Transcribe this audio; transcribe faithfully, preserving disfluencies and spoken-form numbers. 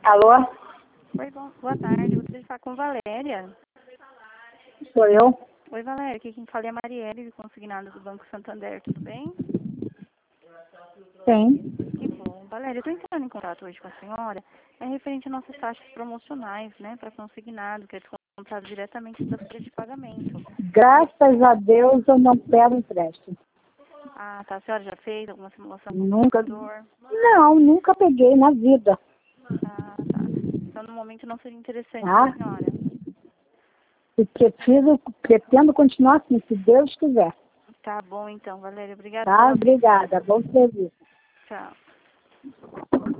Alô? Oi, bom, boa tarde. Gostaria de falar com Valéria. Sou eu? Oi, Valéria. Aqui quem fala é a Marielle, consignada do Banco Santander. Tudo bem? Sim. Que bom. Valéria, eu estou entrando em contato hoje com a senhora. É referente às nossas taxas promocionais, né, para consignado, que é descontado diretamente da folha de pagamento. Graças a Deus eu não pego empréstimo. Ah, tá. A senhora já fez alguma simulação com o Nunca. computador? Não, nunca peguei na vida. Ah, tá. Então, no momento, não seria interessante para Tá? a senhora. E preciso, pretendo continuar assim, se Deus quiser. Tá bom, então, Valéria. Obrigada Tá? pela atenção. Obrigada. Bom serviço. Tchau.